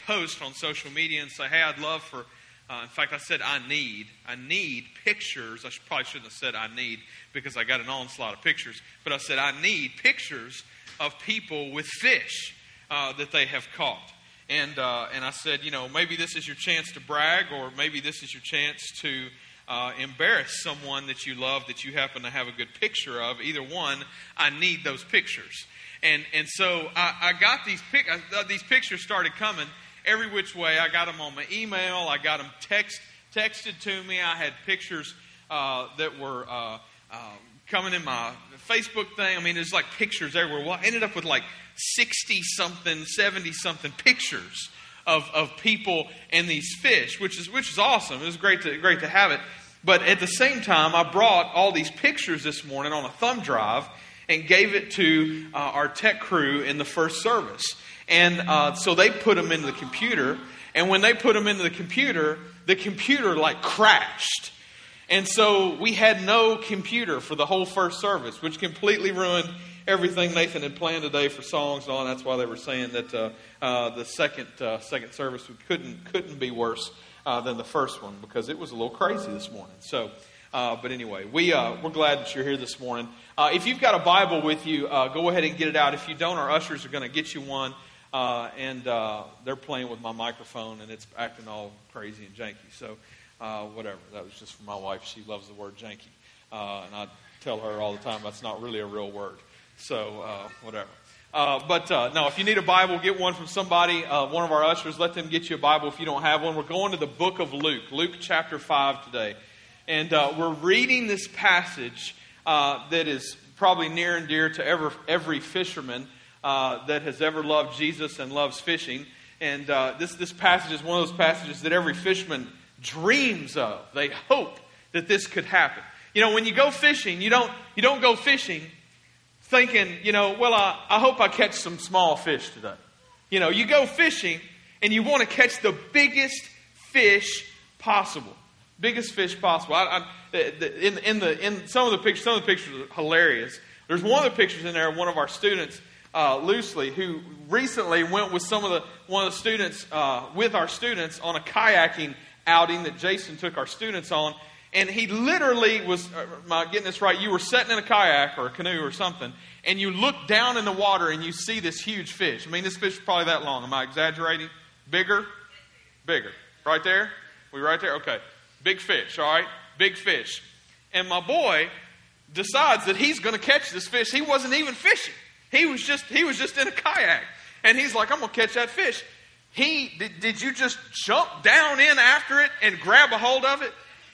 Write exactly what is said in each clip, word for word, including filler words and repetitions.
post on social media and say, hey, I'd love for, uh, in fact, I said I need, I need pictures. I should, probably shouldn't have said I need because I got an onslaught of pictures. But I said I need pictures of people with fish uh, that they have caught. And uh, and I said, you know, maybe this is your chance to brag, or maybe this is your chance to uh, embarrass someone that you love that you happen to have a good picture of. Either one, I need those pictures. And and so I, I got these pic, uh, these pictures started coming every which way. I got them on my email. I got them text texted to me. I had pictures uh, that were uh, uh, coming in my Facebook thing. I mean, there's like pictures everywhere. Well, I ended up with like sixty-something, seventy-something pictures of, of people and these fish, which is which is awesome. It was great to great to have it. But at the same time, I brought all these pictures this morning on a thumb drive and gave it to uh, our tech crew in the first service. And uh, so they put them into the computer. And when they put them into the computer, the computer like crashed. And so we had no computer for the whole first service, which completely ruined everything Nathan had planned today for songs and all. And that's why they were saying that uh, uh, the second uh, second service couldn't couldn't be worse uh, than the first one, because it was a little crazy this morning. So, uh, but anyway, we uh, we're glad that you're here this morning. Uh, if you've got a Bible with you, uh, go ahead and get it out. If you don't, our ushers are going to get you one. Uh, and uh, they're playing with my microphone, and it's acting all crazy and janky. So, uh, whatever. That was just for my wife. She loves the word janky. Uh, and I tell her all the time that's not really a real word. So, uh, whatever. Uh, but, uh, no, if you need a Bible, get one from somebody, uh, one of our ushers. Let them get you a Bible if you don't have one. We're going to the book of Luke, Luke chapter five today. And uh, we're reading this passage uh, that is probably near and dear to every, every fisherman Uh, that has ever loved Jesus and loves fishing. And uh, this this passage is one of those passages that every fisherman dreams of. They hope that this could happen. You know, when you go fishing, you don't you don't go fishing thinking, you know, well, I, I hope I catch some small fish today. You know, you go fishing and you want to catch the biggest fish possible. Biggest fish possible. I, I, in, in, the, in some of the pictures, some of the pictures are hilarious. There's one of the pictures in there of one of our students, Uh, loosely, who recently went with some of the one of the students uh, with our students on a kayaking outing that Jason took our students on, and he literally was. Uh, am I getting this right? You were sitting in a kayak or a canoe or something, and you look down in the water and you see this huge fish. I mean, this fish is probably that long. Am I exaggerating? Bigger, bigger. Right there. We right there. Okay, big fish. All right, big fish. And my boy decides that he's going to catch this fish. He wasn't even fishing. He was just he was just in a kayak. And he's like, I'm going to catch that fish. He did, did you just jump down in after it and grab a hold of it?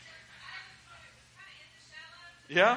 Yeah?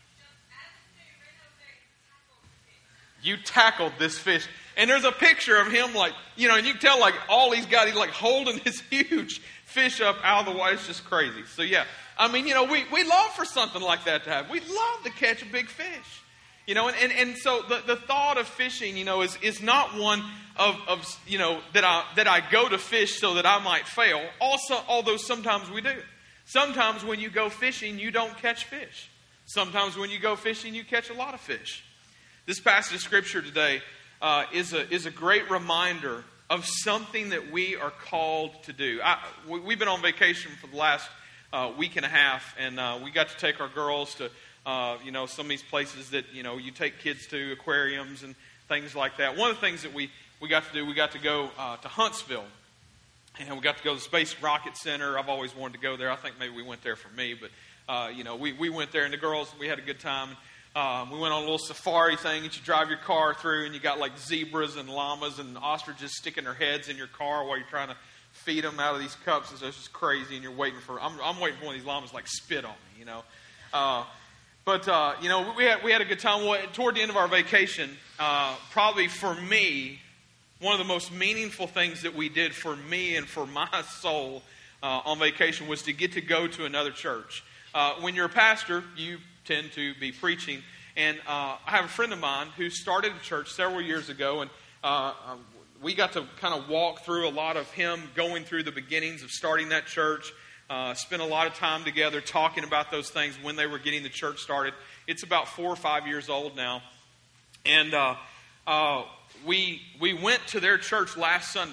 You tackled this fish. And there's a picture of him like, you know, and you can tell like all he's got, he's like holding this huge fish up out of the water. It's just crazy. So yeah, I mean, you know, we, we love for something like that to happen. We'd love to catch a big fish. You know, and, and, and so the, the thought of fishing, you know, is, is not one of, of, you know, that I that I go to fish so that I might fail. Also, although sometimes we do. Sometimes when you go fishing, you don't catch fish. Sometimes when you go fishing, you catch a lot of fish. This passage of Scripture today uh, is a is a great reminder of something that we are called to do. I, we, we've been on vacation for the last uh, week and a half, and uh, we got to take our girls to Uh, you know, some of these places that, you know, you take kids to, aquariums and things like that. One of the things that we, we got to do, we got to go uh, to Huntsville. And we got to go to the Space Rocket Center. I've always wanted to go there. I think maybe we went there for me. But, uh, you know, we, we went there, and the girls, we had a good time. Um, we went on a little safari thing that you drive your car through, and you got like zebras and llamas and ostriches sticking their heads in your car while you're trying to feed them out of these cups. It's just crazy, and you're waiting for, I'm, I'm waiting for one of these llamas like spit on me, you know. Uh But, uh, you know, we had, we had a good time. Toward the end of our vacation, uh, probably for me, one of the most meaningful things that we did for me and for my soul uh, on vacation was to get to go to another church. Uh, when you're a pastor, you tend to be preaching. And uh, I have a friend of mine who started a church several years ago, and uh, we got to kind of walk through a lot of him going through the beginnings of starting that church. Uh, spent a lot of time together talking about those things when they were getting the church started. It's about four or five years old now. And uh, uh, we we went to their church last Sunday.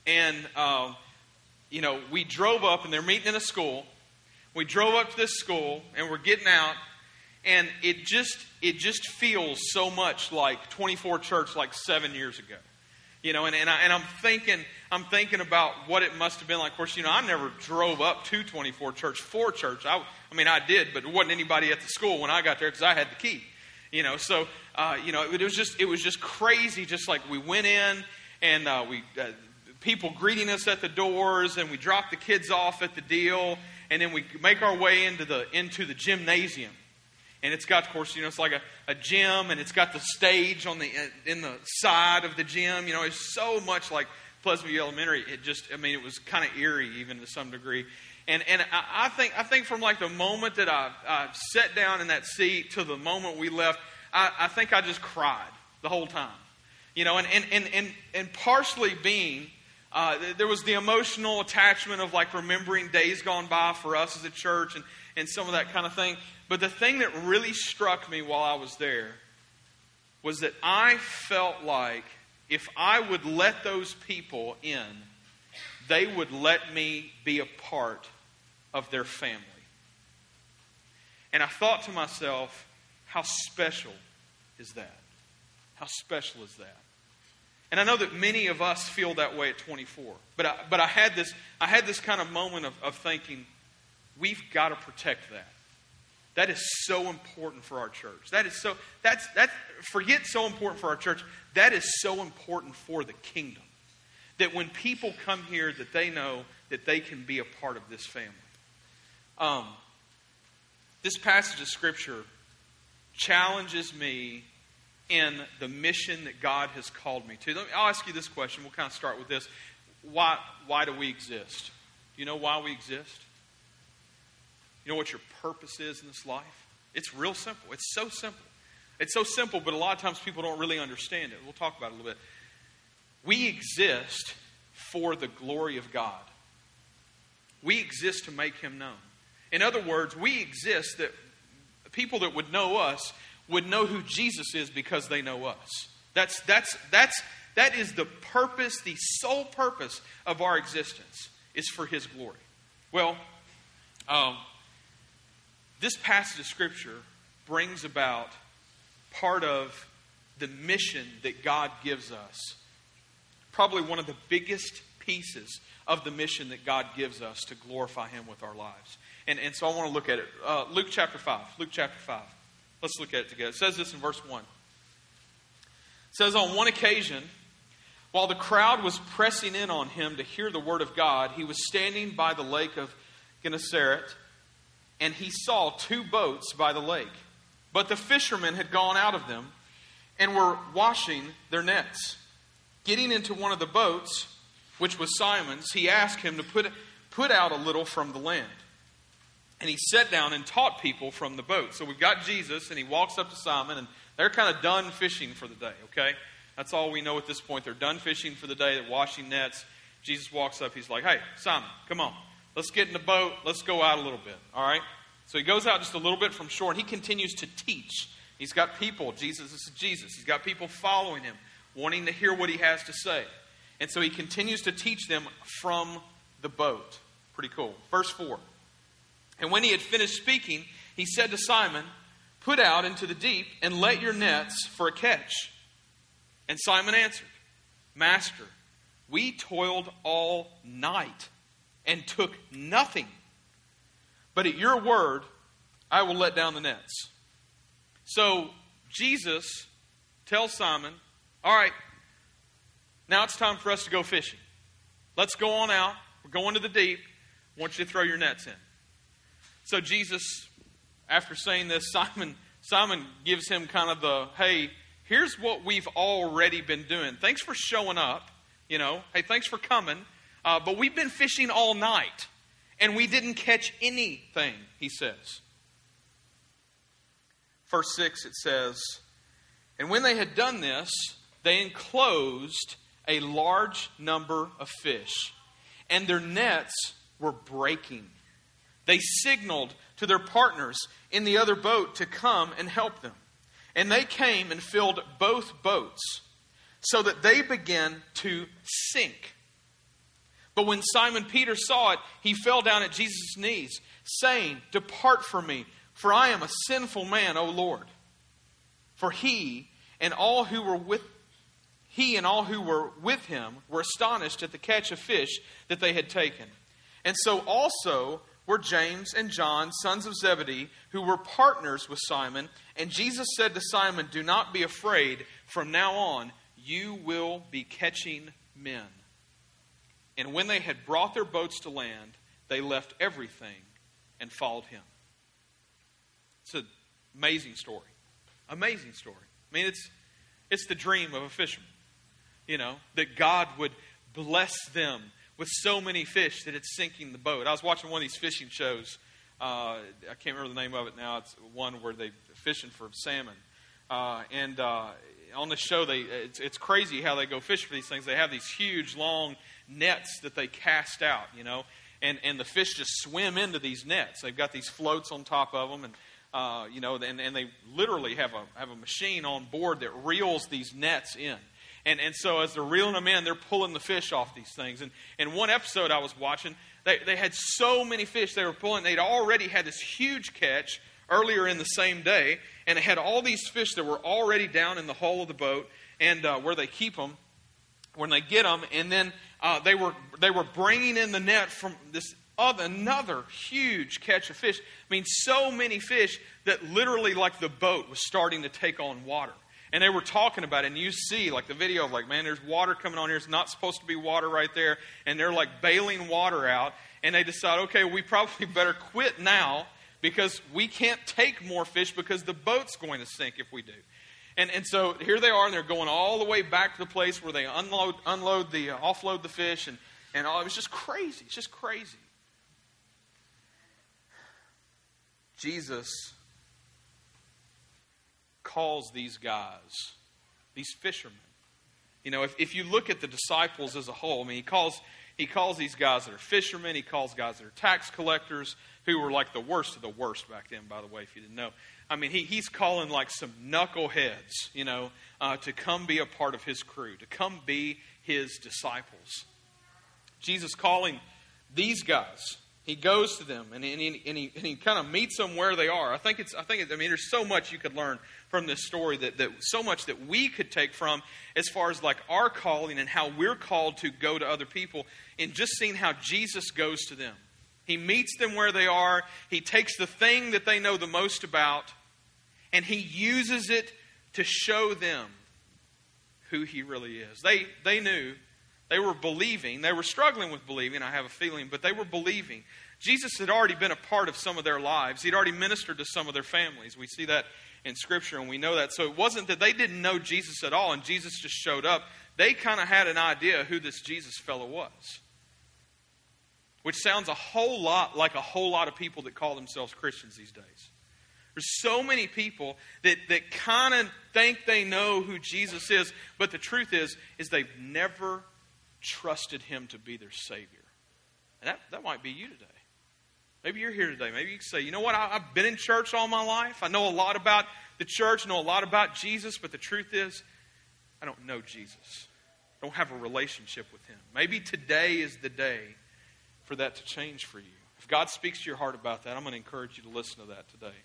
And, uh, you know, we drove up, and they're meeting in a school. We drove up to this school, and we're getting out, and it just it just feels so much like twenty-four Church like seven years ago. You know, and, and, I, and I'm thinking I'm thinking about what it must have been like. Of course, you know, I never drove up to twenty-four Church for church. I, I mean, I did, but there wasn't anybody at the school when I got there because I had the key. You know, so uh, you know, it, it was just it was just crazy. Just like we went in, and uh, we uh, people greeting us at the doors, and we dropped the kids off at the deal, and then we make our way into the into the gymnasium. And it's got, of course, you know, it's like a, a gym, and it's got the stage on the in the side of the gym. You know, it's so much like Pleasant View Elementary. It just, I mean, it was kind of eerie, even to some degree. And and I, I think I think from like the moment that I, I sat down in that seat to the moment we left, I, I think I just cried the whole time. You know, and and and and, and partially being uh, there was the emotional attachment of like remembering days gone by for us as a church, and and some of that kind of thing. But the thing that really struck me while I was there was that I felt like if I would let those people in, they would let me be a part of their family. And I thought to myself, how special is that? How special is that? And I know that many of us feel that way at twenty-four. But I, but I had this I had this kind of moment of, of thinking, we've got to protect that. That is so important for our church. That is so, that's, that, forget so important for our church. That is so important for the kingdom. That when people come here, that they know that they can be a part of this family. Um, this passage of Scripture challenges me in the mission that God has called me to. Let me, I'll ask you this question. We'll kind of start with this. Why, why do we exist? Do you know why we exist? You know what your purpose is in this life? It's real simple. It's so simple. It's so simple, but a lot of times people don't really understand it. We'll talk about it a little bit. We exist for the glory of God. We exist to make Him known. In other words, we exist that people that would know us would know who Jesus is because they know us. That's, that's, that's, that is the purpose, the sole purpose of our existence, is for His glory. Well, um... this passage of Scripture brings about part of the mission that God gives us. Probably one of the biggest pieces of the mission that God gives us to glorify Him with our lives. And, and so I want to look at it. Uh, Luke chapter five. Luke chapter five. Let's look at it together. It says this in verse one. It says, on one occasion, while the crowd was pressing in on Him to hear the word of God, He was standing by the lake of Gennesaret, and He saw two boats by the lake. But the fishermen had gone out of them and were washing their nets. Getting into one of the boats, which was Simon's, He asked him to put, put out a little from the land. And He sat down and taught people from the boat. So we've got Jesus, and He walks up to Simon, and they're kind of done fishing for the day, okay? That's all we know at this point. They're done fishing for the day. They're washing nets. Jesus walks up. He's like, hey, Simon, come on. Let's get in the boat. Let's go out a little bit. All right? So He goes out just a little bit from shore, and He continues to teach. He's got people. Jesus this is Jesus. He's got people following Him, wanting to hear what He has to say. And so He continues to teach them from the boat. Pretty cool. Verse four. And when He had finished speaking, He said to Simon, put out into the deep and let your nets for a catch. And Simon answered, Master, we toiled all night and took nothing. But at your word, I will let down the nets. So Jesus tells Simon, all right, now it's time for us to go fishing. Let's go on out. We're going to the deep. I want you to throw your nets in. So Jesus, after saying this, Simon, Simon gives him kind of the, hey, here's what we've already been doing. Thanks for showing up. You know, hey, thanks for coming. Uh, but we've been fishing all night. And we didn't catch anything, he says. Verse six, it says, and when they had done this, they enclosed a large number of fish, and their nets were breaking. They signaled to their partners in the other boat to come and help them. And they came and filled both boats, so that they began to sink. But when Simon Peter saw it, he fell down at Jesus' knees, saying, "Depart from me, for I am a sinful man, O Lord." For he and all who were with he and all who were with him were astonished at the catch of fish that they had taken. And so also were James and John, sons of Zebedee, who were partners with Simon. And Jesus said to Simon, "Do not be afraid. From now on, you will be catching men." And when they had brought their boats to land, they left everything and followed him. It's an amazing story. Amazing story. I mean, it's it's the dream of a fisherman. You know, that God would bless them with so many fish that it's sinking the boat. I was watching one of these fishing shows. Uh, I can't remember the name of it now. It's one where they're fishing for salmon. Uh, and uh, on the show, they it's, it's crazy how they go fishing for these things. They have these huge, long nets that they cast out, you know. And, and the fish just swim into these nets. They've got these floats on top of them. And, uh, you know, and, and they literally have a have a machine on board that reels these nets in. And and so as they're reeling them in, they're pulling the fish off these things. And in one episode I was watching, they, they had so many fish they were pulling. They'd already had this huge catch earlier in the same day. And they had all these fish that were already down in the hull of the boat and uh, where they keep them when they get them. And then uh, they were they were bringing in the net from this other, another huge catch of fish. I mean, so many fish that literally like the boat was starting to take on water. And they were talking about it, and you see, like, the video of, like, man, there's water coming on here. It's not supposed to be water right there. And they're, like, bailing water out. And they decide, okay, we probably better quit now because we can't take more fish because the boat's going to sink if we do. And and so here they are, and they're going all the way back to the place where they unload, unload the, uh, offload the fish. And, and all, it was just crazy. It's just crazy. Jesus calls these guys, these fishermen. You know, if, if you look at the disciples as a whole, I mean, he calls he calls these guys that are fishermen, he calls guys that are tax collectors, who were like the worst of the worst back then, by the way, if you didn't know. I mean, he, he's calling like some knuckleheads, you know, uh, to come be a part of his crew, to come be his disciples. Jesus calling these guys. He goes to them and, and he, and he, and he kind of meets them where they are. I think it's. I think. It, I mean, there's so much you could learn from this story that, that so much that we could take from as far as like our calling and how we're called to go to other people, and just seeing how Jesus goes to them. He meets them where they are. He takes the thing that they know the most about, and he uses it to show them who he really is. They they knew. They were believing. They were struggling with believing, I have a feeling, but they were believing. Jesus had already been a part of some of their lives. He'd already ministered to some of their families. We see that in Scripture, and we know that. So it wasn't that they didn't know Jesus at all, and Jesus just showed up. They kind of had an idea who this Jesus fellow was. Which sounds a whole lot like a whole lot of people that call themselves Christians these days. There's so many people that, that kind of think they know who Jesus is, but the truth is, is they've never trusted him to be their Savior. And that, that might be you today. Maybe you're here today. Maybe you can say, you know what, I, I've been in church all my life. I know a lot about the church, know a lot about Jesus, but the truth is, I don't know Jesus. I don't have a relationship with him. Maybe today is the day for that to change for you. If God speaks to your heart about that, I'm going to encourage you to listen to that today.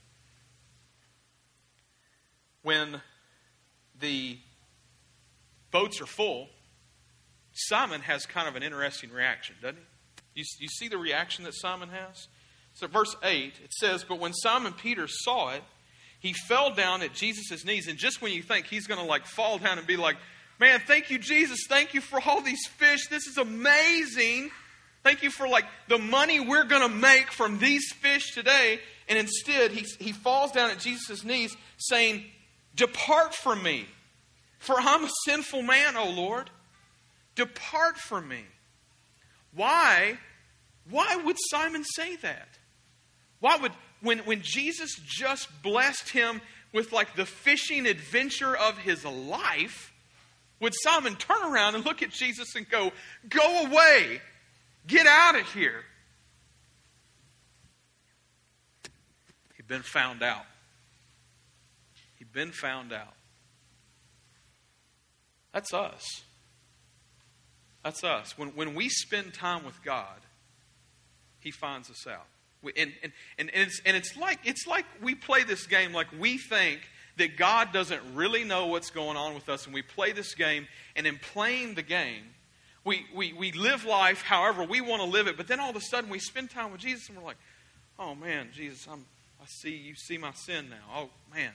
When the boats are full, Simon has kind of an interesting reaction, doesn't he? You, you see the reaction that Simon has? So verse eight, it says, "But when Simon Peter saw it, he fell down at Jesus' knees." And just when you think he's going to like fall down and be like, "Man, thank you, Jesus. Thank you for all these fish. This is amazing. Thank you for like the money we're going to make from these fish today." And instead, he, he falls down at Jesus' knees saying, "Depart from me, for I'm a sinful man, O Lord. Depart from me." Why? Why would Simon say that? Why would, when, when Jesus just blessed him with like the fishing adventure of his life, would Simon turn around and look at Jesus and go, "Go away, get out of here"? He'd been found out. He'd been found out. That's us. That's us. When, when we spend time with God, He finds us out. We, and, and, and, and, it's, and it's like it's like we play this game like we think that God doesn't really know what's going on with us, and we play this game, and in playing the game, we, we, we live life however we want to live it, but then all of a sudden we spend time with Jesus, and we're like, oh man, Jesus, I'm, I see you see my sin now. Oh man.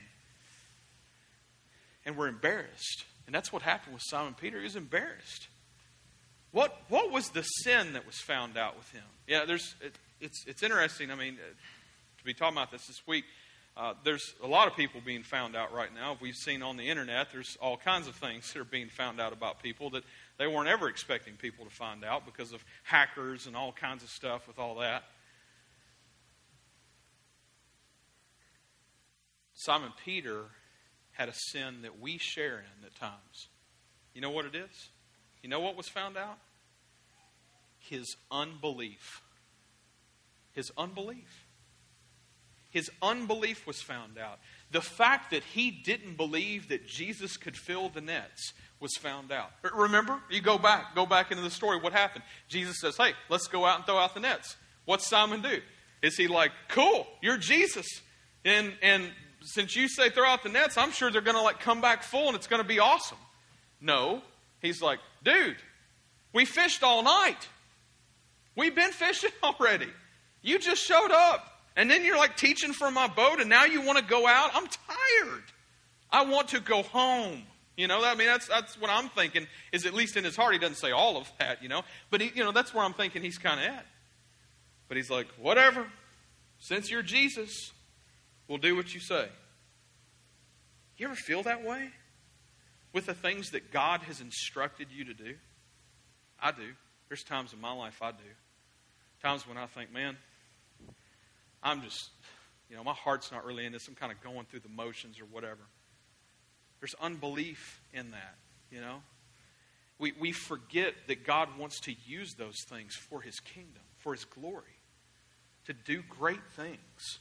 And we're embarrassed. And that's what happened with Simon Peter. He was embarrassed. What what was the sin that was found out with him? Yeah, there's it, it's it's interesting. I mean, to be talking about this this week, uh, there's a lot of people being found out right now. We've seen on the internet, there's all kinds of things that are being found out about people that they weren't ever expecting people to find out because of hackers and all kinds of stuff with all that. Simon Peter had a sin that we share in at times. You know what it is? You know what was found out? His unbelief. His unbelief. His unbelief was found out. The fact that he didn't believe that Jesus could fill the nets was found out. Remember? You go back. Go back into the story. What happened? Jesus says, hey, let's go out and throw out the nets. What's Simon do? Is he like, cool, you're Jesus. And and since you say throw out the nets, I'm sure they're going to like come back full and it's going to be awesome. No. He's like, dude, we fished all night. We've been fishing already. You just showed up. And then you're like teaching from my boat and now you want to go out? I'm tired. I want to go home. You know, I mean, that's that's what I'm thinking, is at least in his heart. He doesn't say all of that, you know. But, he, you know, that's where I'm thinking he's kind of at. But he's like, whatever. Since you're Jesus, we'll do what you say. You ever feel that way with the things that God has instructed you to do? I do. There's times in my life I do. Times when I think, man, I'm just, you know, my heart's not really in this. I'm kind of going through the motions or whatever. There's unbelief in that, you know. We, we forget that God wants to use those things for His kingdom, for His glory, to do great things.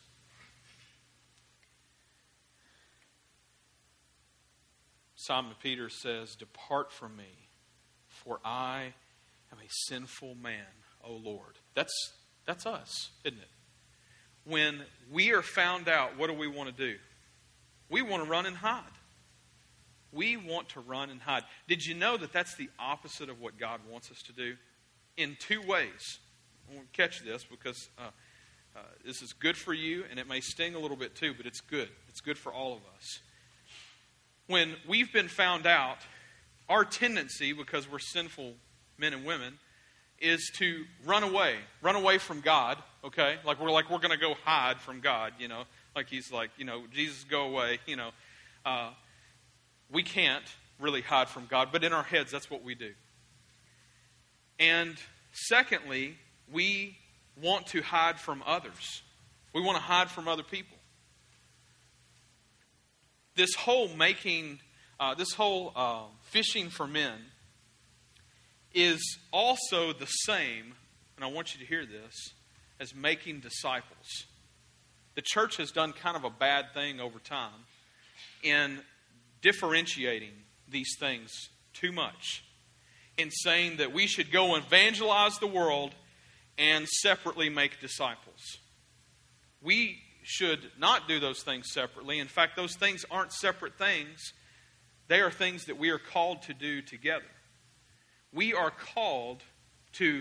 Simon Peter says, depart from me, for I am a sinful man, O Lord. That's, that's us, isn't it? When we are found out, what do we want to do? We want to run and hide. We want to run and hide. Did you know that that's the opposite of what God wants us to do? In two ways. I want to catch this because uh, uh, this is good for you, and it may sting a little bit too, but it's good. It's good for all of us. When we've been found out, our tendency, because we're sinful men and women, is to run away. Run away from God, okay? Like we're like we're going to go hide from God, you know? Like He's like, you know, Jesus, go away, you know. Uh, we can't really hide from God, but in our heads, that's what we do. And secondly, we want to hide from others. We want to hide from other people. This whole making, uh, this whole uh, fishing for men is also the same, and I want you to hear this, as making disciples. The church has done kind of a bad thing over time in differentiating these things too much, in saying that we should go evangelize the world and separately make disciples. We should not do those things separately. In fact, those things aren't separate things. They are things that we are called to do together. We are called to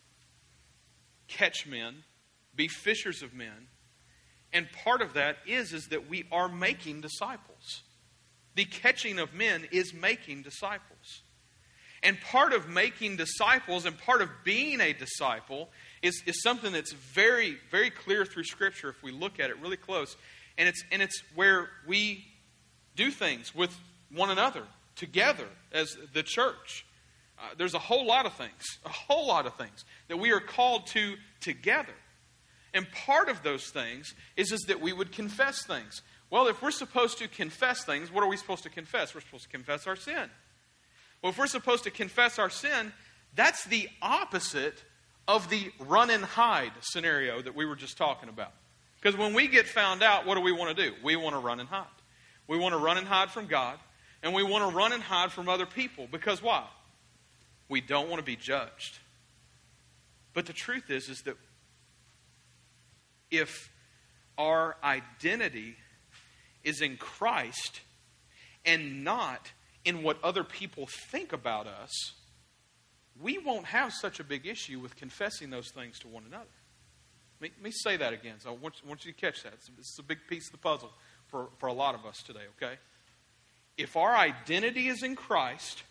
catch men, be fishers of men, and part of that is, is that we are making disciples. The catching of men is making disciples. And part of making disciples and part of being a disciple is, is something that's very, very clear through Scripture if we look at it really close. And it's, and it's where we do things with one another, together as the church. Uh, there's a whole lot of things, a whole lot of things that we are called to together. And part of those things is, is that we would confess things. Well, if we're supposed to confess things, what are we supposed to confess? We're supposed to confess our sin. Well, if we're supposed to confess our sin, that's the opposite of the run and hide scenario that we were just talking about. Because when we get found out, what do we want to do? We want to run and hide. We want to run and hide from God, and we want to run and hide from other people. Because why? We don't want to be judged. But the truth is, is that if our identity is in Christ and not in what other people think about us, we won't have such a big issue with confessing those things to one another. Let me, let me say that again. So I want, I want you to catch that. It's, it's a big piece of the puzzle for, for a lot of us today, okay? If our identity is in Christ,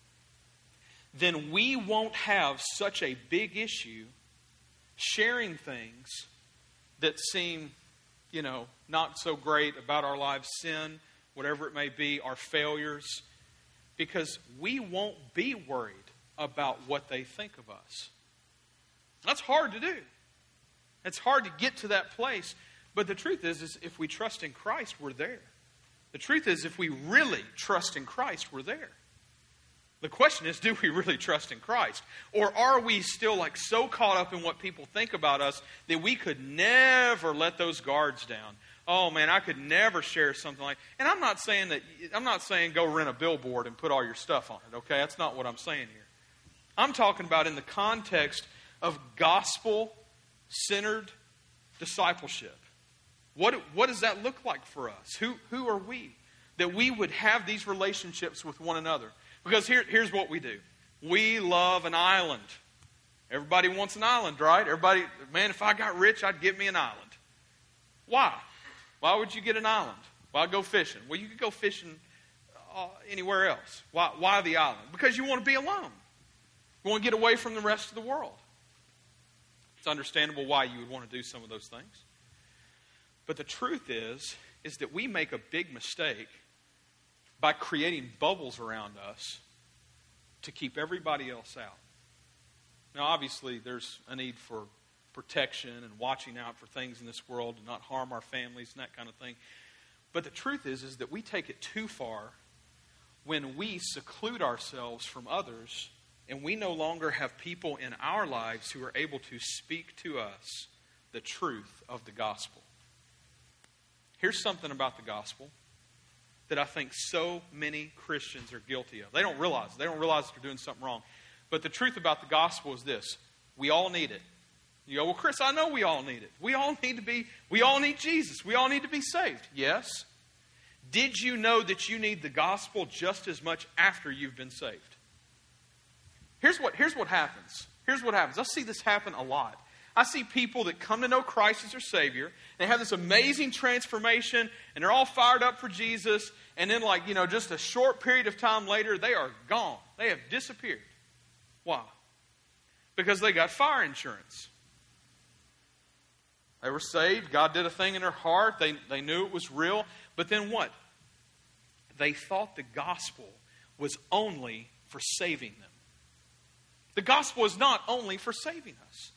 then we won't have such a big issue sharing things that seem, you know, not so great about our lives, sin, whatever it may be, our failures, because we won't be worried about what they think of us. That's hard to do. It's hard to get to that place. But the truth is, is if we trust in Christ, we're there. The truth is, if we really trust in Christ, we're there. The question is, do we really trust in Christ? Or are we still like so caught up in what people think about us that we could never let those guards down? Oh man, I could never share something like, and I'm not saying that, I'm not saying go rent a billboard and put all your stuff on it, okay? That's not what I'm saying here. I'm talking about in the context of gospel-centered discipleship. What, what does that look like for us? Who, who are we? That we would have these relationships with one another. Because here, here's what we do. We love an island. Everybody wants an island, right? Everybody, man, if I got rich, I'd get me an island. Why? Why would you get an island? Why go fishing? Well, you could go fishing uh, anywhere else. Why, why the island? Because you want to be alone. You want to get away from the rest of the world. It's understandable why you would want to do some of those things. But the truth is, is that we make a big mistake by creating bubbles around us to keep everybody else out. Now, obviously, there's a need for protection and watching out for things in this world to not harm our families and that kind of thing. But the truth is, is that we take it too far when we seclude ourselves from others and we no longer have people in our lives who are able to speak to us the truth of the gospel. Here's something about the gospel that I think so many Christians are guilty of. They don't realize it. They don't realize they're doing something wrong. But the truth about the gospel is this. We all need it. You go, well, Chris, I know we all need it. We all need to be, we all need Jesus. We all need to be saved. Yes. Did you know that you need the gospel just as much after you've been saved? Here's what, here's what happens. Here's what happens. I see this happen a lot. I see people that come to know Christ as their Savior. They have this amazing transformation, and they're all fired up for Jesus. And then, like, you know, just a short period of time later, they are gone. They have disappeared. Why? Because they got fire insurance. They were saved. God did a thing in their heart. They, they knew it was real. But then what? They thought the gospel was only for saving them. The gospel is not only for saving us.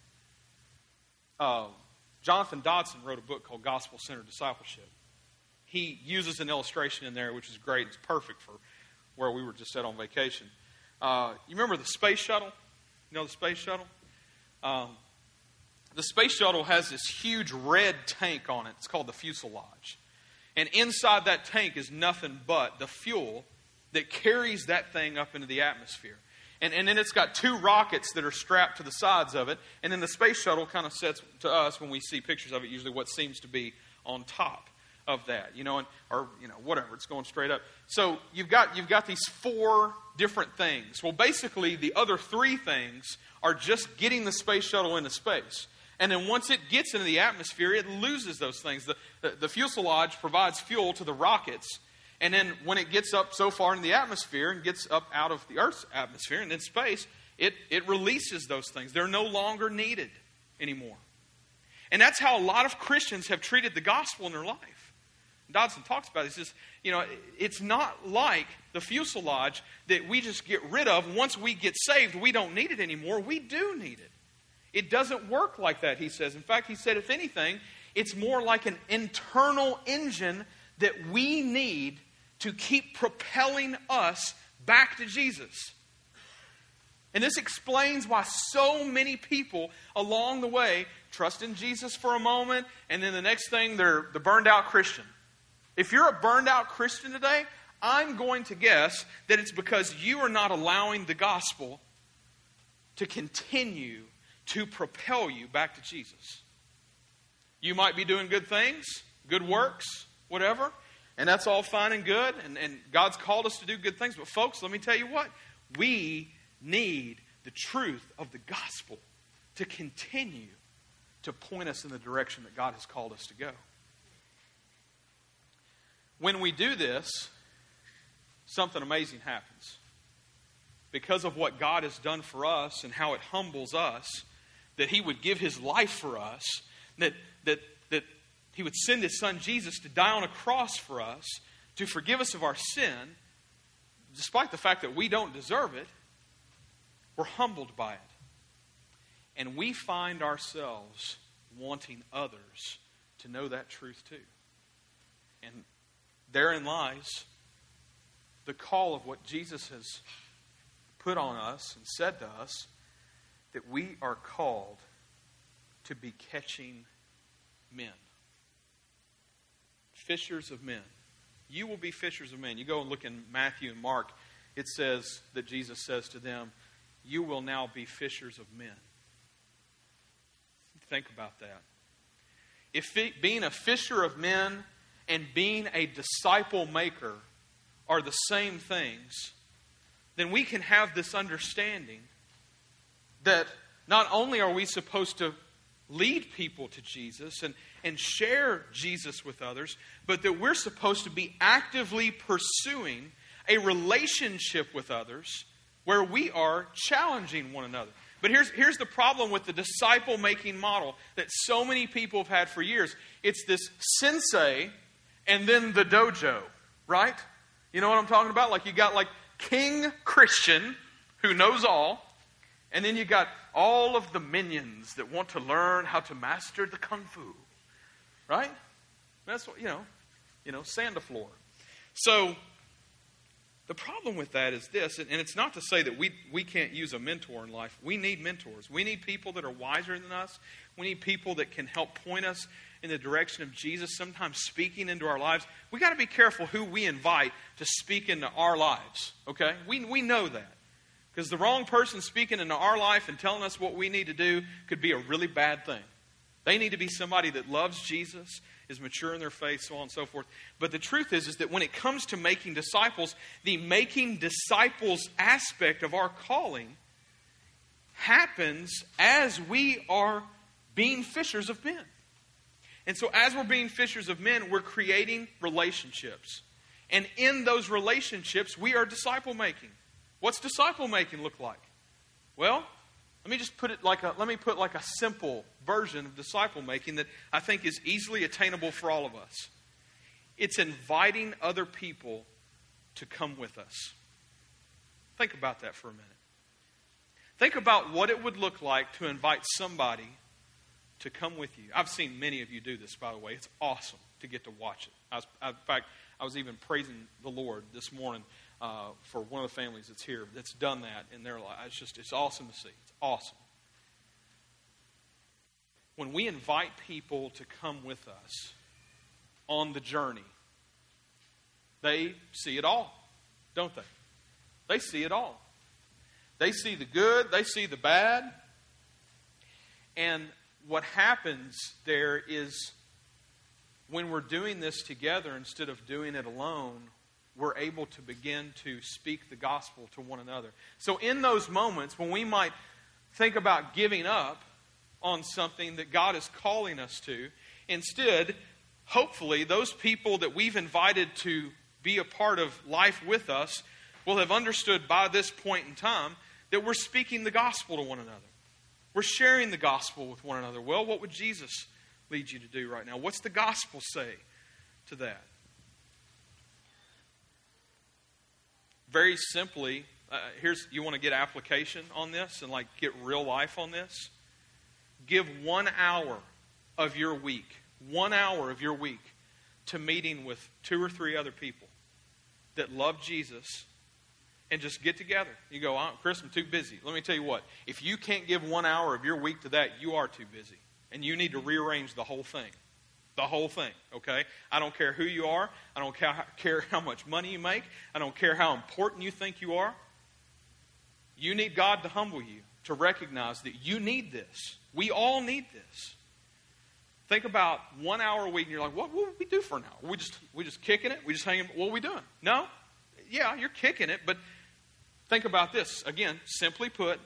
Uh, Jonathan Dodson wrote a book called Gospel-Centered Discipleship. He uses an illustration in there, which is great. It's perfect for where we were just at on vacation. Uh, you remember the space shuttle? You know the space shuttle? Um, the space shuttle has this huge red tank on it. It's called the fuselage. And inside that tank is nothing but the fuel that carries that thing up into the atmosphere. And, and then it's got two rockets that are strapped to the sides of it. And then the space shuttle kind of sets to us, when we see pictures of it, usually what seems to be on top of that. You know, and, or, you know, whatever. It's going straight up. So you've got, you've got these four different things. Well, basically, the other three things are just getting the space shuttle into space. And then once it gets into the atmosphere, it loses those things. The, the, the fuselage provides fuel to the rockets. And then when it gets up so far in the atmosphere and gets up out of the Earth's atmosphere and in space, it, it releases those things. They're no longer needed anymore. And that's how a lot of Christians have treated the gospel in their life. Dodson talks about it. He says, you know, it's not like the fuselage that we just get rid of. Once we get saved, we don't need it anymore. We do need it. It doesn't work like that, he says. In fact, he said, if anything, it's more like an internal engine that we need to keep propelling us back to Jesus. And this explains why so many people along the way trust in Jesus for a moment, and then the next thing they're the burned out Christian. If you're a burned out Christian today, I'm going to guess that it's because you are not allowing the gospel to continue to propel you back to Jesus. You might be doing good things, good works, whatever, and that's all fine and good, and, and God's called us to do good things. But folks, let me tell you what, we need the truth of the gospel to continue to point us in the direction that God has called us to go. When we do this, something amazing happens. Because of what God has done for us and how it humbles us, that He would give His life for us, that, that, that He would send His Son Jesus to die on a cross for us, to forgive us of our sin, despite the fact that we don't deserve it, we're humbled by it. And we find ourselves wanting others to know that truth too. And therein lies the call of what Jesus has put on us and said to us, that we are called to be catching men. Fishers of men. You will be fishers of men. You go and look in Matthew and Mark, it says that Jesus says to them, you will now be fishers of men. Think about that. If it, being a fisher of men and being a disciple maker are the same things, then we can have this understanding that not only are we supposed to lead people to Jesus and, and share Jesus with others, but that we're supposed to be actively pursuing a relationship with others where we are challenging one another. But here's, here's the problem with the disciple-making model that so many people have had for years. It's this sensei and then the dojo, right? You know what I'm talking about? Like you got like King Christian, who knows all, and then you got all of the minions that want to learn how to master the kung fu, right? That's what, you know, you know, Sandaflor. So the problem with that is this, and it's not to say that we, we can't use a mentor in life. We need mentors. We need people that are wiser than us. We need people that can help point us in the direction of Jesus, sometimes speaking into our lives. We got to be careful who we invite to speak into our lives, okay? We, we know that. Because the wrong person speaking into our life and telling us what we need to do could be a really bad thing. They need to be somebody that loves Jesus, is mature in their faith, so on and so forth. But the truth is, is that when it comes to making disciples, the making disciples aspect of our calling happens as we are being fishers of men. And so as we're being fishers of men, we're creating relationships. And in those relationships, we are disciple making. What's disciple making look like? Well, let me just put it like a let me put like a simple version of disciple making that I think is easily attainable for all of us. It's inviting other people to come with us. Think about that for a minute. Think about what it would look like to invite somebody to come with you. I've seen many of you do this, by the way. It's awesome to get to watch it. I was, I, in fact, I was even praising the Lord this morning uh, for one of the families that's here that's done that in their life. It's just, it's awesome to see. It's awesome. When we invite people to come with us on the journey, they see it all, don't they? They see it all. They see the good, they see the bad. And what happens there is when we're doing this together instead of doing it alone, we're able to begin to speak the gospel to one another. So in those moments when we might think about giving up on something that God is calling us to, instead, hopefully, those people that we've invited to be a part of life with us will have understood by this point in time that we're speaking the gospel to one another. We're sharing the gospel with one another. Well, what would Jesus lead you to do right now? What's the gospel say to that? Very simply, uh, here's you want to get application on this and like get real life on this. Give one hour of your week, one hour of your week to meeting with two or three other people that love Jesus and just get together. You go, oh, Chris, I'm too busy. Let me tell you what. If you can't give one hour of your week to that, you are too busy. And you need to rearrange the whole thing. The whole thing, okay? I don't care who you are. I don't care how much money you make. I don't care how important you think you are. You need God to humble you, to recognize that you need this. We all need this. Think about one hour a week, and you're like, what would we do for an hour? We just we just kicking it? We just hanging? What are we doing? No? Yeah, you're kicking it, but think about this. Again, simply put,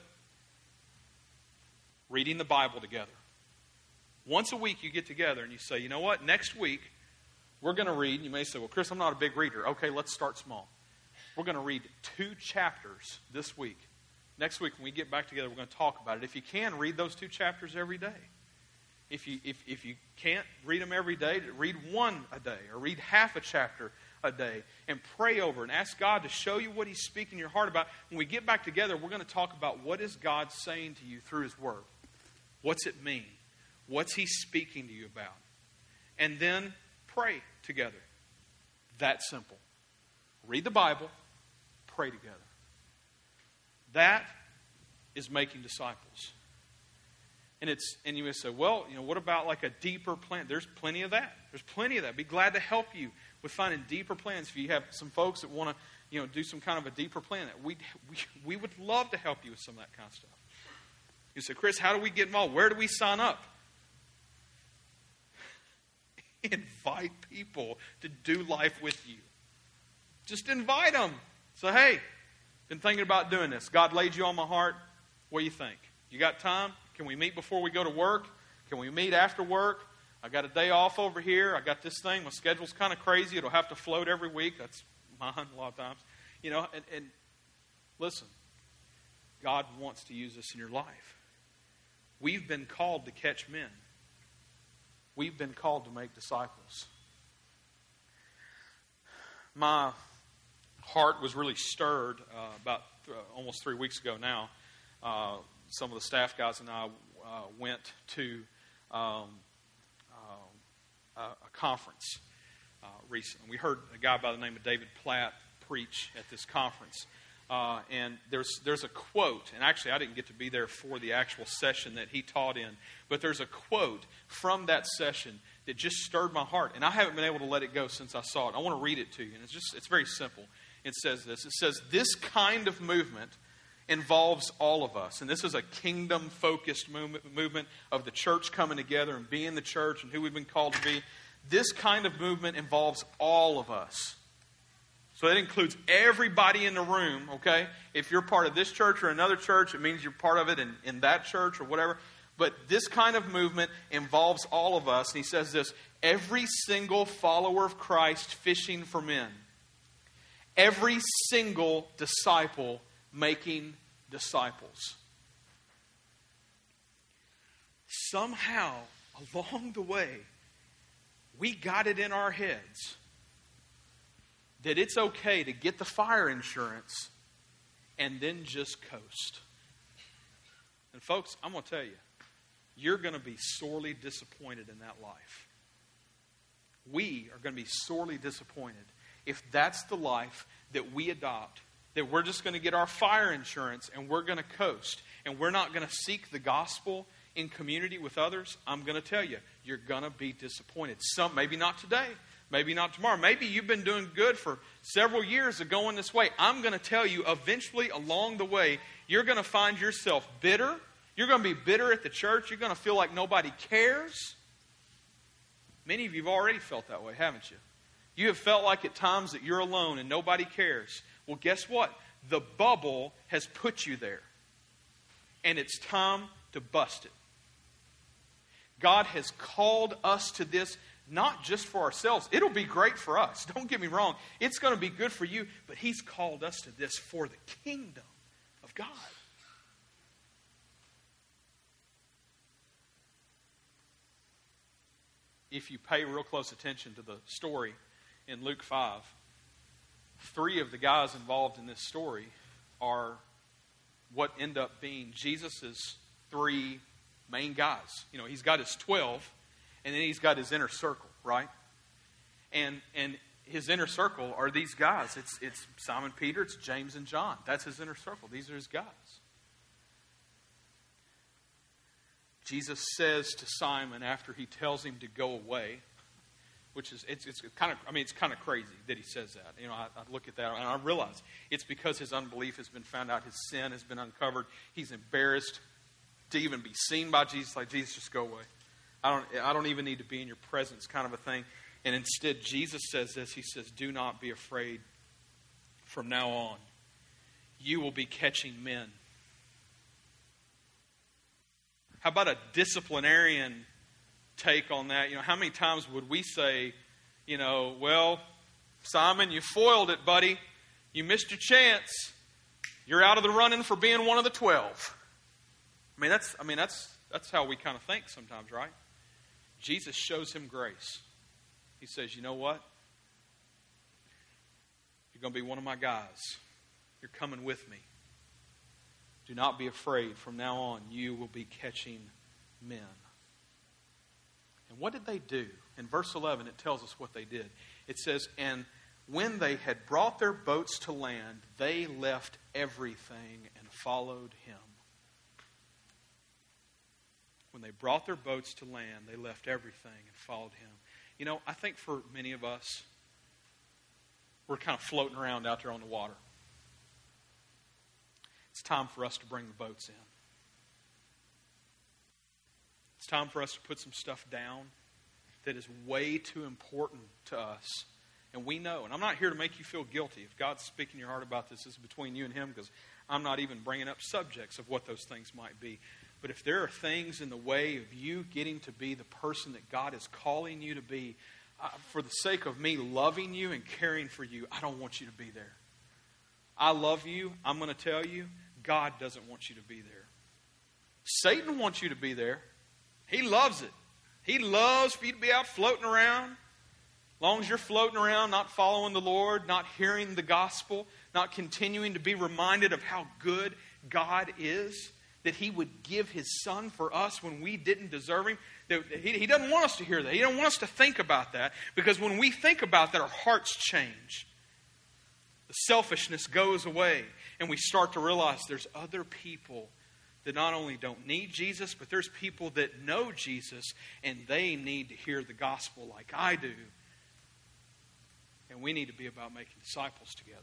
reading the Bible together. Once a week you get together and you say, you know what, next week we're going to read. And you may say, well, Chris, I'm not a big reader. Okay, let's start small. We're going to read two chapters this week. Next week when we get back together, we're going to talk about it. If you can, read those two chapters every day. If you, if, if you can't read them every day, read one a day or read half a chapter a day and pray over and ask God to show you what He's speaking in your heart about. When we get back together, we're going to talk about what is God saying to you through His Word. What's it mean? What's He speaking to you about? And then pray together. That simple. Read the Bible, pray together. That is making disciples. And it's and you may say, well, you know, what about like a deeper plan? There's plenty of that. There's plenty of that. Be glad to help you with finding deeper plans. If you have some folks that want to, you know, do some kind of a deeper plan, we we we would love to help you with some of that kind of stuff. You say, Chris, how do we get involved? Where do we sign up? Invite people to do life with you. Just invite them. Say, hey, been thinking about doing this. God laid you on my heart. What do you think? You got time? Can we meet before we go to work? Can we meet after work? I got a day off over here. I got this thing. My schedule's kind of crazy. It'll have to float every week. That's mine a lot of times. You know, and, and listen, God wants to use this in your life. We've been called to catch men. We've been called to make disciples. My heart was really stirred uh, about th- almost three weeks ago now. Uh, some of the staff guys and I uh, went to um, uh, a, a conference uh, recently. We heard a guy by the name of David Platt preach at this conference. Uh, and there's there's a quote, and actually I didn't get to be there for the actual session that he taught in, but there's a quote from that session that just stirred my heart, and I haven't been able to let it go since I saw it. I want to read it to you, and it's just it's very simple. It says this. It says, this kind of movement involves all of us, and this is a kingdom-focused movement, movement of the church coming together and being the church and who we've been called to be. This kind of movement involves all of us. So that includes everybody in the room, okay? If you're part of this church or another church, it means you're part of it in, in that church or whatever. But this kind of movement involves all of us. And he says this, every single follower of Christ fishing for men. Every single disciple making disciples. Somehow, along the way, we got it in our heads that it's okay to get the fire insurance and then just coast. And folks, I'm going to tell you, you're going to be sorely disappointed in that life. We are going to be sorely disappointed if that's the life that we adopt, that we're just going to get our fire insurance and we're going to coast, and we're not going to seek the gospel in community with others. I'm going to tell you, you're going to be disappointed. Some, maybe not today. Maybe not tomorrow. Maybe you've been doing good for several years of going this way. I'm going to tell you, eventually along the way, you're going to find yourself bitter. You're going to be bitter at the church. You're going to feel like nobody cares. Many of you have already felt that way, haven't you? You have felt like at times that you're alone and nobody cares. Well, guess what? The bubble has put you there. And it's time to bust it. God has called us to this. Not just for ourselves. It'll be great for us. Don't get me wrong. It's going to be good for you. But He's called us to this for the kingdom of God. If you pay real close attention to the story in Luke five, three of the guys involved in this story are what end up being Jesus' three main guys. You know, He's got His twelve. And then He's got His inner circle, right? And and His inner circle are these guys. It's it's Simon Peter, it's James and John. That's His inner circle. These are His guys. Jesus says to Simon after He tells him to go away, which is, it's, it's kind of, I mean, it's kind of crazy that he says that. You know, I, I look at that and I realize it's because his unbelief has been found out. His sin has been uncovered. He's embarrassed to even be seen by Jesus. Like, Jesus, just go away. I don't, I don't even need to be in your presence, kind of a thing. And instead, Jesus says this. He says, do not be afraid. From now on, you will be catching men. How about a disciplinarian take on that? You know, how many times would we say, you know, well, Simon, you foiled it, buddy. You missed your chance. You're out of the running for being one of the twelve. I mean, that's, I mean, that's, that's how we kind of think sometimes, right? Jesus shows him grace. He says, you know what? You're going to be one of my guys. You're coming with me. Do not be afraid. From now on, you will be catching men. And what did they do? In verse eleven, it tells us what they did. It says, and when they had brought their boats to land, they left everything and followed him. When they brought their boats to land, they left everything and followed him. You know, I think for many of us, we're kind of floating around out there on the water. It's time for us to bring the boats in. It's time for us to put some stuff down that is way too important to us. And we know, and I'm not here to make you feel guilty. If God's speaking in your heart about this, this is between you and him, because I'm not even bringing up subjects of what those things might be. But if there are things in the way of you getting to be the person that God is calling you to be, uh, for the sake of me loving you and caring for you, I don't want you to be there. I love you. I'm going to tell you, God doesn't want you to be there. Satan wants you to be there. He loves it. He loves for you to be out floating around. As long as you're floating around, not following the Lord, not hearing the gospel, not continuing to be reminded of how good God is, that he would give his son for us when we didn't deserve him. That he, he doesn't want us to hear that. He doesn't want us to think about that. Because when we think about that, our hearts change. The selfishness goes away. And we start to realize there's other people that not only don't need Jesus, but there's people that know Jesus and they need to hear the gospel like I do. And we need to be about making disciples together.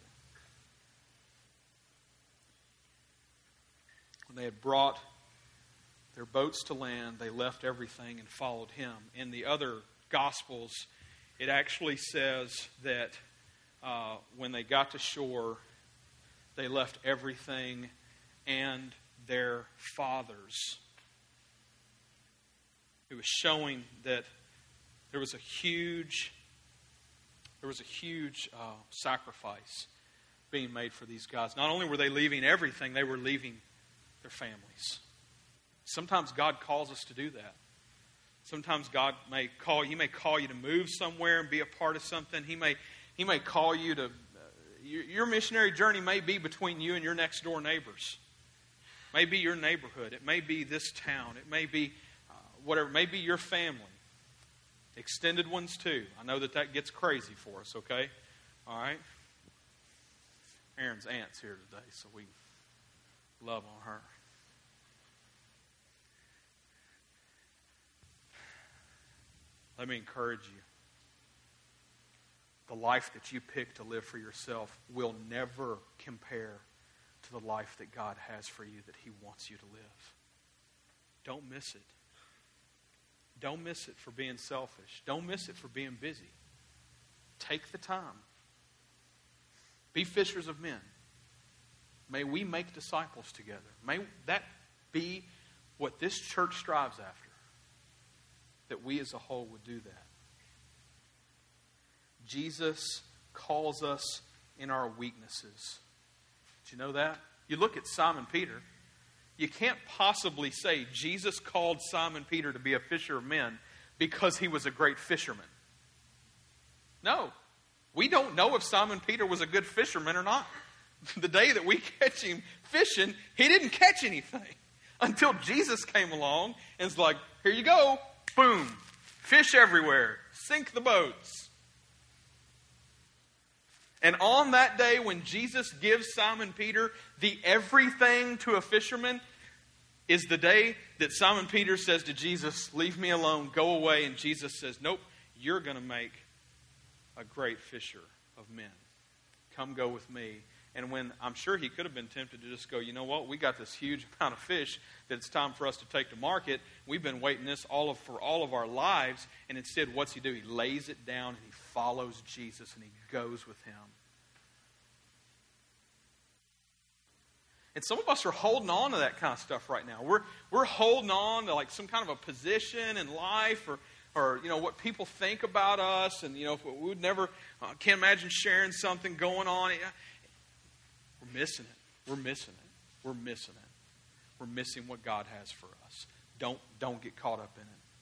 When they had brought their boats to land, they left everything and followed him. In the other Gospels, it actually says that uh, when they got to shore, they left everything and their fathers. It was showing that there was a huge, there was a huge uh, sacrifice being made for these guys. Not only were they leaving everything, they were leaving their families. Sometimes God calls us to do that. Sometimes God may call, He may call you to move somewhere and be a part of something. He may, He may call you to, uh, your, your missionary journey may be between you and your next door neighbors. It may be your neighborhood. It may be this town. It may be uh, whatever. It may be your family. Extended ones too. I know that that gets crazy for us, okay? All right? Aaron's aunt's here today, so we love on her. Let me encourage you. The life that you pick to live for yourself will never compare to the life that God has for you, that He wants you to live. Don't miss it. Don't miss it for being selfish. Don't miss it for being busy. Take the time. Be fishers of men. May we make disciples together. May that be what this church strives after. That we as a whole would do that. Jesus calls us in our weaknesses. Did you know that? You look at Simon Peter. You can't possibly say Jesus called Simon Peter to be a fisher of men because he was a great fisherman. No. We don't know if Simon Peter was a good fisherman or not. The day that we catch him fishing, he didn't catch anything. Until Jesus came along and was like, here you go. Boom. Fish everywhere. Sink the boats. And on that day when Jesus gives Simon Peter the everything to a fisherman is the day that Simon Peter says to Jesus, leave me alone, go away. And Jesus says, nope, you're going to make a great fisher of men. Come go with me. And when I'm sure he could have been tempted to just go, you know what, we got this huge amount of fish that it's time for us to take to market. We've been waiting this all of, for all of our lives. And instead, what's he do? He lays it down and he follows Jesus and he goes with him. And some of us are holding on to that kind of stuff right now. We're we're holding on to like some kind of a position in life, or or you know what people think about us, and you know if we would never uh, can't imagine sharing something going on. We're missing it. We're missing it. We're missing it. We're missing what God has for us. Don't don't get caught up in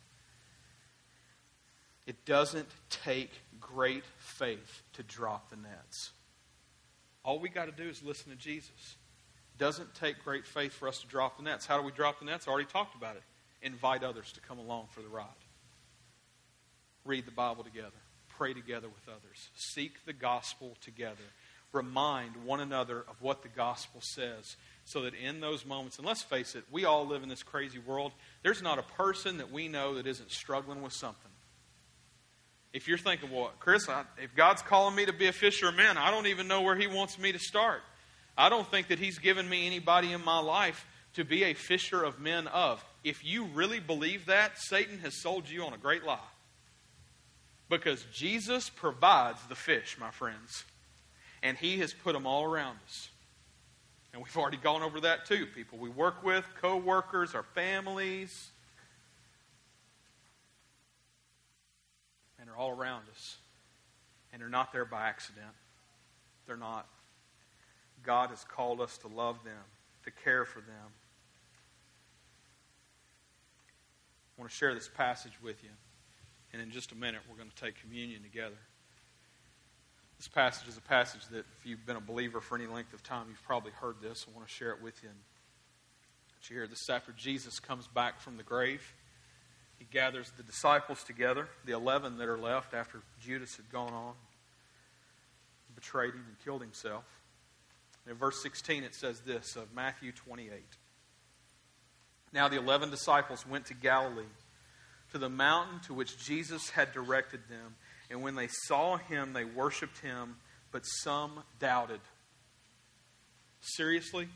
it. It doesn't take great faith to drop the nets. All we got to do is listen to Jesus. It doesn't take great faith for us to drop the nets. How do we drop the nets? I already talked about it. Invite others to come along for the ride. Read the Bible together. Pray together with others. Seek the gospel together. Remind one another of what the gospel says, so that in those moments, and let's face it, we all live in this crazy world. There's not a person that we know that isn't struggling with something. If you're thinking, well, Chris, I, if God's calling me to be a fisher of men, I don't even know where he wants me to start. I don't think that he's given me anybody in my life to be a fisher of men of. If you really believe that, Satan has sold you on a great lie. Because Jesus provides the fish, my friends. And he has put them all around us. And we've already gone over that too. People we work with, co-workers, our families. And they're all around us. And they're not there by accident. They're not. God has called us to love them, to care for them. I want to share this passage with you. And in just a minute, we're going to take communion together. This passage is a passage that, if you've been a believer for any length of time, you've probably heard this. I want to share it with you. But you hear this after Jesus comes back from the grave. He gathers the disciples together, the eleven that are left after Judas had gone on, betrayed him and killed himself. In verse sixteen, it says this of Matthew twenty-eight. Now the eleven disciples went to Galilee, to the mountain to which Jesus had directed them. And when they saw him, they worshipped him, but some doubted. Seriously?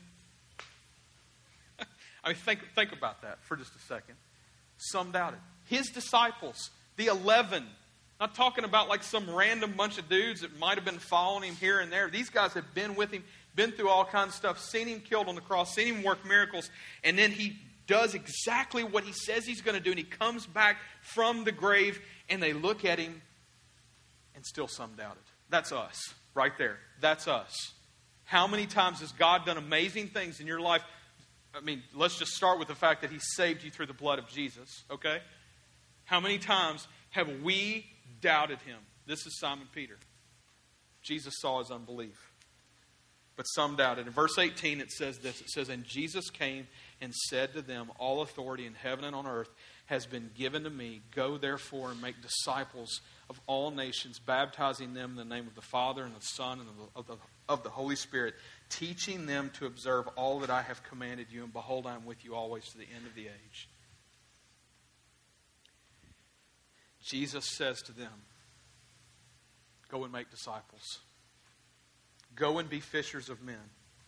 I mean, think, think about that for just a second. Some doubted. His disciples, the eleven, not talking about like some random bunch of dudes that might have been following him here and there. These guys have been with him, been through all kinds of stuff, seen him killed on the cross, seen him work miracles, and then he does exactly what he says he's going to do, and he comes back from the grave, and they look at him, and still some doubted. That's us, right there. That's us. How many times has God done amazing things in your life? I mean, let's just start with the fact that he saved you through the blood of Jesus, okay? How many times have we doubted him? This is Simon Peter. Jesus saw his unbelief, but some doubted. In verse eighteen, it says this. It says, and Jesus came and said to them, all authority in heaven and on earth has been given to me. Go therefore and make disciples of all nations, baptizing them in the name of the Father and the Son and of the, of the Holy Spirit, teaching them to observe all that I have commanded you. And behold, I am with you always to the end of the age. Jesus says to them, go and make disciples. Go and be fishers of men.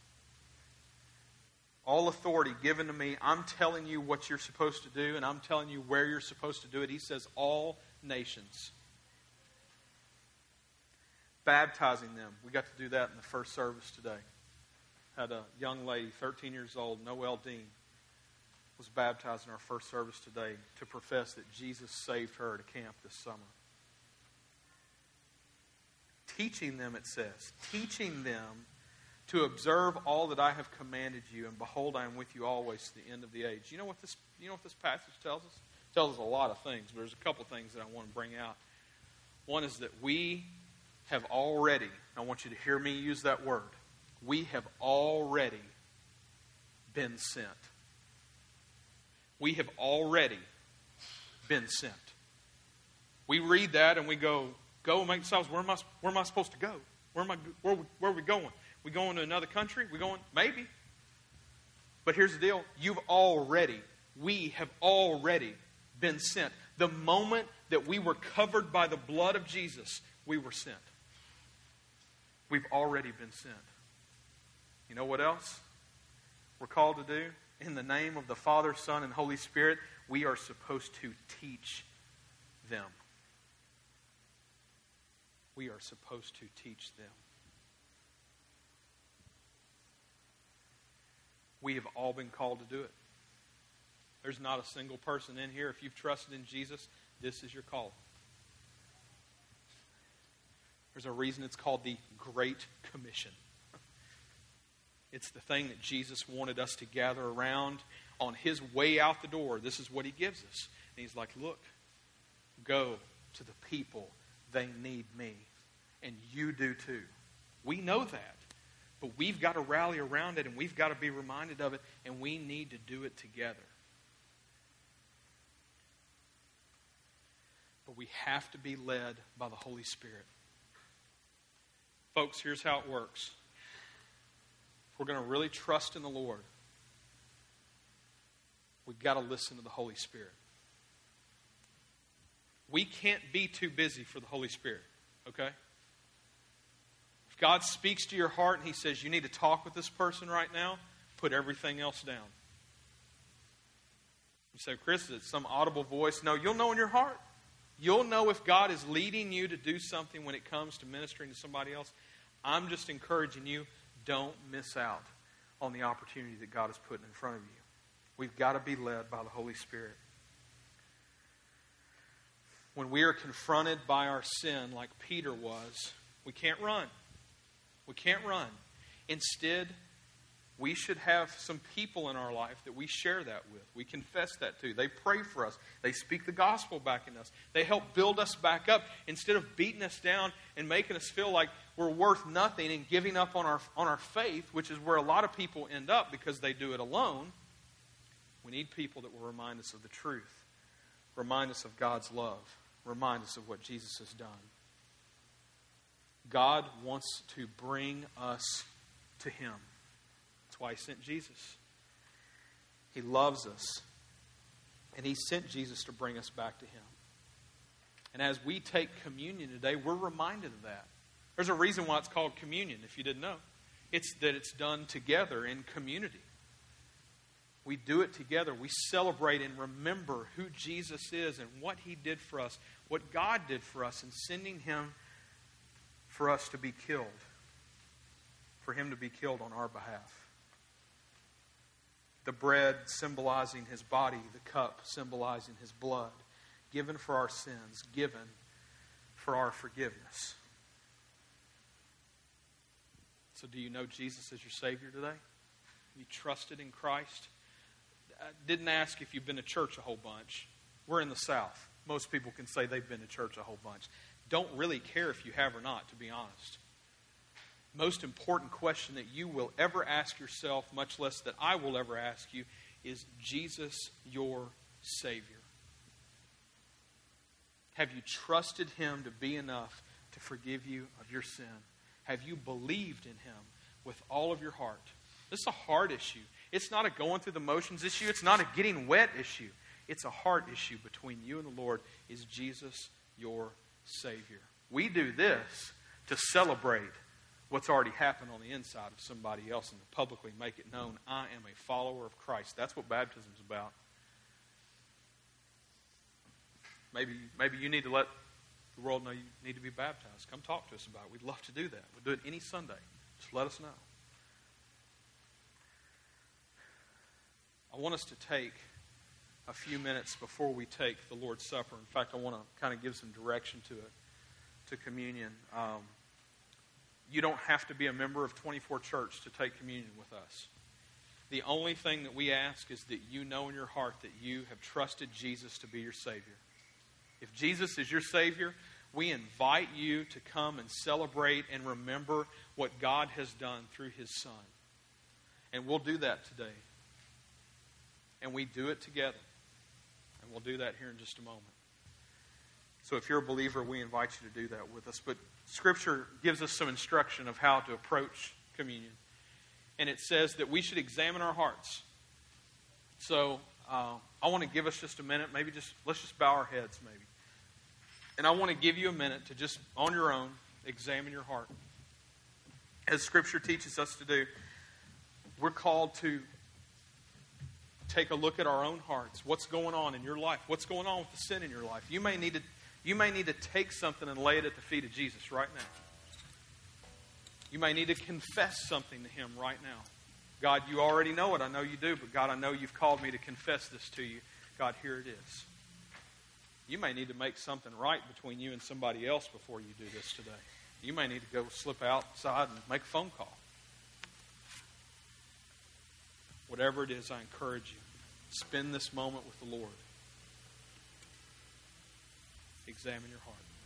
All authority given to me. I'm telling you what you're supposed to do, and I'm telling you where you're supposed to do it. He says all nations. Baptizing them. We got to do that in the first service today. Had a young lady, thirteen years old, Noelle Dean, was baptized in our first service today to profess that Jesus saved her at a camp this summer. Teaching them, it says. Teaching them to observe all that I have commanded you, and behold, I am with you always to the end of the age. You know what this, you know what this passage tells us? It tells us a lot of things, but there's a couple things that I want to bring out. One is that we have already, I want you to hear me use that word, we have already been sent. We have already been sent. We read that and we go, go and make disciples. Where am I, where am I supposed to go? Where am I, where, where are we going? We going to another country? We going? Maybe. But here's the deal. You've already, we have already been sent. The moment that we were covered by the blood of Jesus, we were sent. We've already been sent. You know what else we're called to do? In the name of the Father, Son, and Holy Spirit, we are supposed to teach them. We are supposed to teach them. We have all been called to do it. There's not a single person in here, if you've trusted in Jesus, this is your call. There's a reason it's called the Great Commission. It's the thing that Jesus wanted us to gather around on His way out the door. This is what He gives us. And He's like, look, go to the people. They need me. And you do too. We know that. But we've got to rally around it, and we've got to be reminded of it, and we need to do it together. But we have to be led by the Holy Spirit. Folks, here's how it works. If we're going to really trust in the Lord, we've got to listen to the Holy Spirit. We can't be too busy for the Holy Spirit, okay? If God speaks to your heart and He says you need to talk with this person right now, put everything else down. You say, Chris, it's some audible voice. No, you'll know in your heart. You'll know if God is leading you to do something when it comes to ministering to somebody else. I'm just encouraging you, don't miss out on the opportunity that God has put in front of you. We've got to be led by the Holy Spirit. When we are confronted by our sin like Peter was, we can't run. We can't run. Instead, we should have some people in our life that we share that with. We confess that to. They pray for us. They speak the gospel back in us. They help build us back up instead of beating us down and making us feel like we're worth nothing and giving up on our, on our faith, which is where a lot of people end up because they do it alone. We need people that will remind us of the truth, remind us of God's love, remind us of what Jesus has done. God wants to bring us to Him. That's why He sent Jesus. He loves us. And He sent Jesus to bring us back to Him. And as we take communion today, we're reminded of that. There's a reason why it's called communion, if you didn't know. It's that it's done together in community. We do it together. We celebrate and remember who Jesus is and what He did for us, what God did for us in sending Him for us to be killed, for Him to be killed on our behalf. The bread symbolizing His body, the cup symbolizing His blood, given for our sins, given for our forgiveness. So do you know Jesus as your Savior today? You trusted in Christ? I didn't ask if you've been to church a whole bunch. We're in the South. Most people can say they've been to church a whole bunch. Don't really care if you have or not, to be honest. Most important question that you will ever ask yourself, much less that I will ever ask you, is Jesus your Savior? Have you trusted Him to be enough to forgive you of your sin? Have you believed in Him with all of your heart? This is a heart issue. It's not a going through the motions issue. It's not a getting wet issue. It's a heart issue between you and the Lord. Is Jesus your Savior? We do this to celebrate what's already happened on the inside of somebody else and to publicly make it known, I am a follower of Christ. That's what baptism is about. Maybe, maybe you need to let the world know you need to be baptized. Come talk to us about it. We'd love to do that. We'll do it any Sunday. Just let us know. I want us to take a few minutes before we take the Lord's Supper. In fact, I want to kind of give some direction to it, to communion. Um, you don't have to be a member of twenty-four Church to take communion with us. The only thing that we ask is that you know in your heart that you have trusted Jesus to be your Savior. If Jesus is your Savior, we invite you to come and celebrate and remember what God has done through His Son. And we'll do that today. And we do it together. And we'll do that here in just a moment. So if you're a believer, we invite you to do that with us. But Scripture gives us some instruction of how to approach communion. And it says that we should examine our hearts. So uh, I want to give us just a minute. Maybe just let's just bow our heads, maybe. And I want to give you a minute to just, on your own, examine your heart. As Scripture teaches us to do, we're called to take a look at our own hearts. What's going on in your life? What's going on with the sin in your life? You may need to, you may need to take something and lay it at the feet of Jesus right now. You may need to confess something to Him right now. God, you already know it. I know you do, but God, I know you've called me to confess this to you. God, here it is. You may need to make something right between you and somebody else before you do this today. You may need to go slip outside and make a phone call. Whatever it is, I encourage you. Spend this moment with the Lord. Examine your heart.